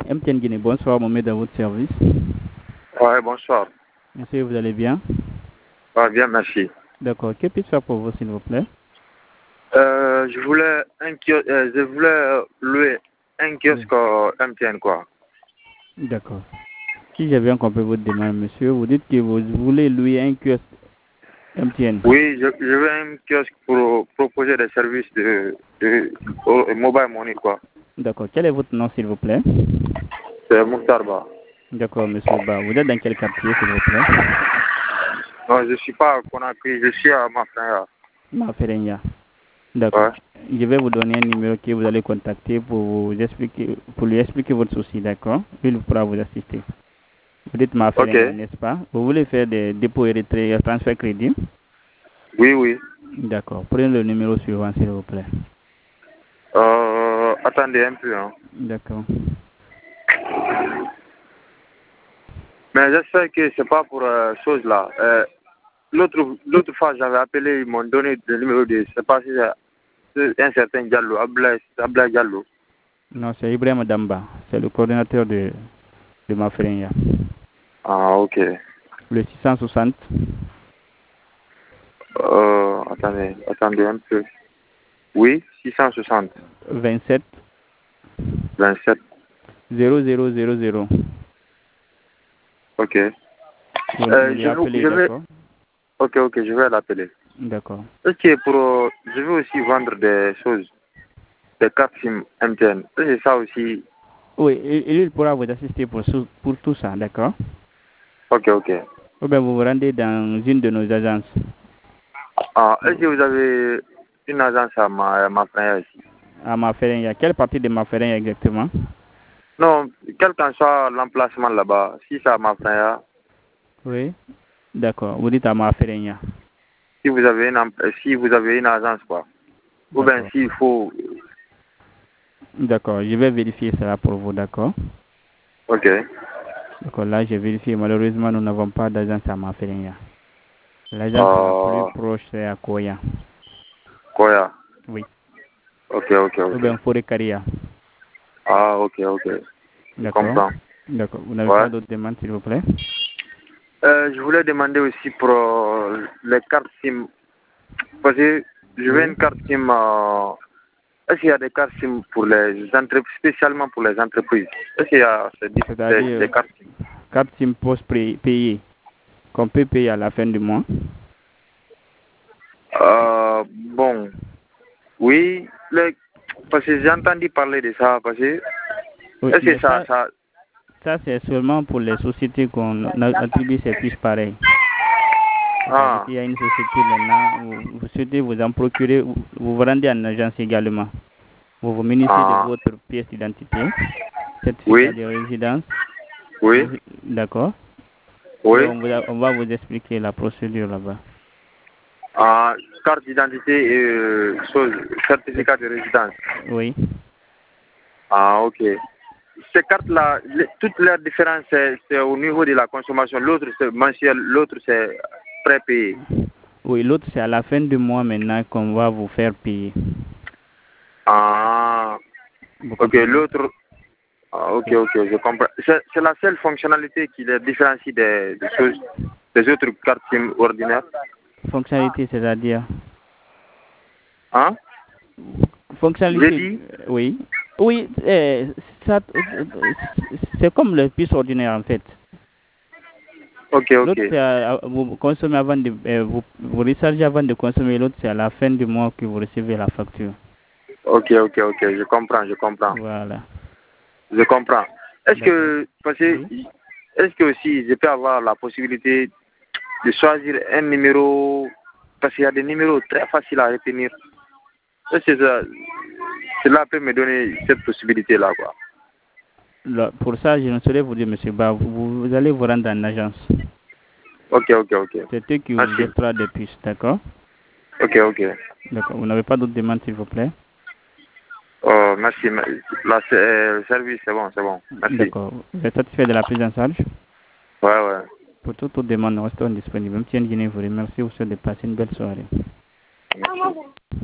MTN Guinée, bonsoir, Mohamed à votre service. Ouais, bonsoir. Monsieur, vous allez bien? Ouais, bien, merci. D'accord, que puis-je faire pour vous, s'il vous plaît? Je voulais louer un kiosque MTN, quoi. D'accord. Si j'ai bien compris votre demande, monsieur, vous dites que vous voulez louer un kiosque MTN. Oui, je veux un kiosque pour proposer des services de mobile money, quoi. D'accord. Quel est votre nom, s'il vous plaît? C'est Mokhtar Ba. D'accord, monsieur Ba. Vous êtes dans quel quartier, s'il vous plaît? Non, je ne suis pas à Conakry, je suis à Mafraya. Mafraya. D'accord. Ouais. Je vais vous donner un numéro que vous allez contacter pour lui expliquer votre souci, d'accord? Il pourra vous assister. Vous dites Mafraya, Ok. n'est-ce pas? Vous voulez faire des dépôts et retraits, transfert crédit? Oui, oui. D'accord. Prenez le numéro suivant, s'il vous plaît. Attendez un peu, hein. D'accord. Mais j'espère que c'est pas pour chose là. L'autre fois, j'avais appelé, ils m'ont donné le numéro de, je sais pas si c'est un certain Diallo, Ablaye Diallo. Non, c'est Ibrahim Damba. C'est le coordinateur de Mafraya. Ah, ok. Le 660 Attendez un peu. Oui, 660, 27 27. 0000. Ok. Vous lui appelez, d'accord? Ok, je vais l'appeler. D'accord. Ok, je veux aussi vendre des choses, des cartes SIM MTN. C'est ça aussi. Oui, il pourra vous assister pour tout ça, d'accord? Ok. Ou bien vous vous rendez dans une de nos agences. Ah, est-ce que vous avez une agence à ma frère ici? À Mafraya. Quelle partie de Mafraya exactement? Non, quel qu'en soit l'emplacement là-bas, si c'est à ma frère, Oui. D'accord. Vous dites à Mafraya. si vous avez une agence, quoi. Ou bien D'accord. s'il faut. D'accord. Je vais vérifier cela pour vous, d'accord? Ok. D'accord. Là, j'ai vérifié. Malheureusement, nous n'avons pas d'agence à Mafraya. L'agence la plus Euh, proche, c'est à Koya. Koya. Oui. Ok. Ou bien Forêt-Caria. Ah, ok. Je D'accord. comprends. D'accord. Vous n'avez Ouais. pas d'autres demandes, s'il vous plaît? Je voulais demander aussi pour les cartes SIM. Parce que je veux Oui. une carte SIM. Est-ce qu'il y a des cartes SIM pour les entreprises, spécialement pour les entreprises? Est-ce qu'il y a C'est-à-dire des cartes SIM? carte SIM post payée qu'on peut payer à la fin du mois. Bon, oui, parce que j'ai entendu parler de ça. Parce que, Oui, est-ce que mais ça. ça c'est seulement pour les sociétés qu'on attribue ces fiches pareilles. C'est-à-dire Ah, qu'il y a une société maintenant, vous souhaitez vous en procurer, vous vous rendez en agence également. Vous vous munissez de ah, votre pièce d'identité, certificat oui, de résidence, oui, d'accord? Et oui. on va vous expliquer la procédure là-bas. Ah, carte d'identité et certificat de résidence. Oui. Ah, ok. Ces cartes-là, toute leur différence, c'est au niveau de la consommation. L'autre, c'est mensuel, l'autre, c'est prépayé. Oui, l'autre c'est à la fin du mois maintenant qu'on va vous faire payer. Ah, Vous ok, comprenez? l'autre. Ah, ok, Oui. je comprends. C'est la seule fonctionnalité qui les différencie des autres cartes SIM ordinaires. Fonctionnalité, c'est-à-dire? Hein? J'ai Fonctionnalité, dit? oui. Oui, ça, c'est comme le puce ordinaire en fait. Ok. L'autre, c'est vous consommez avant de, vous rechargez avant de consommer. L'autre, c'est à la fin du mois que vous recevez la facture. Ok, je comprends. Voilà. Je comprends. Est-ce D'accord. que, Oui. est-ce que aussi je peux avoir la possibilité de choisir un numéro, parce qu'il y a des numéros très faciles à retenir. Est-ce que cela peut me donner cette possibilité-là, quoi? Là, pour ça, je ne saurais vous dire, monsieur Ba, vous allez vous rendre en agence. Ok. C'est eux qui vous Merci. octroient des puces, d'accord? Ok. D'accord. Vous n'avez pas d'autres demandes, s'il vous plaît? Oh, merci. Le service, c'est bon. Merci. D'accord. Vous êtes satisfait de la prise en charge? Ouais. Pour toute autre demande, nous restons disponibles. MTN Guinée vous remercie. Vous souhaite de passer une belle soirée. Merci.